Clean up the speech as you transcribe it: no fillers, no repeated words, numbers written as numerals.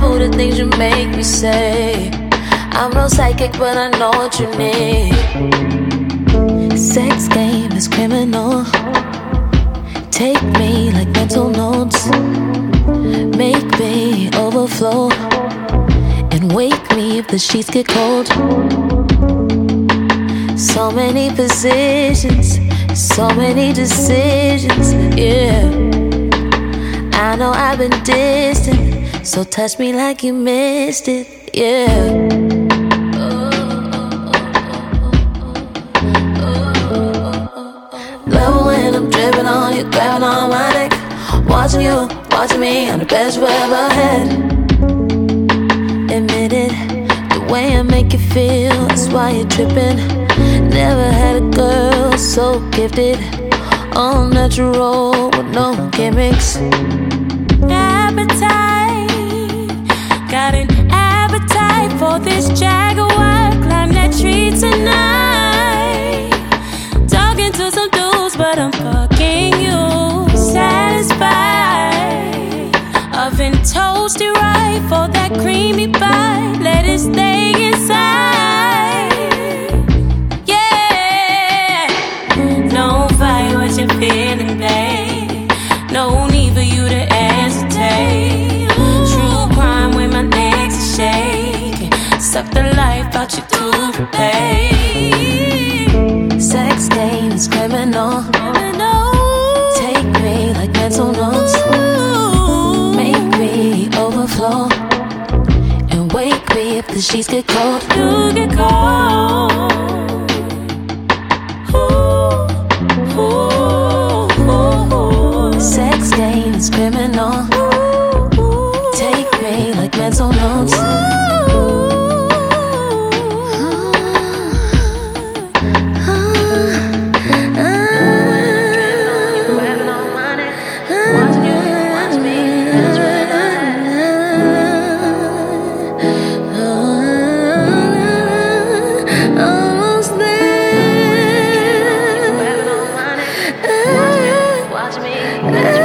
Taboo the things you make me say. I'm no psychic, but I know what you need. Sex game is criminal. Take me like mental notes. Make me overflow and wake me if the sheets get cold. So many positions, so many decisions, yeah. I know I've been distant, so touch me like you missed it, yeah. Love when I'm dripping on you, grabbing on my neck. Watching you, watching me, I'm the best you ever had. Admit it, the way I make you feel, that's why you're tripping. Never had a girl so gifted, all natural with no gimmicks. Appetite, got an appetite for this Jaguar. Climb that tree tonight. Talking to some dudes, but I'm fucking you. Satisfied, oven toasted right for that creamy bite. Let it stay inside. Yeah, no fight what you're feeling, babe. No need for you to hesitate. True crime when my legs are shaking. Suck the life out you to pay. Sex game is criminal. Take me like mental notes. Make me overflow and wake me if the sheets get cold. You get cold. Sex game is criminal. Take me like mental notes. Watch me.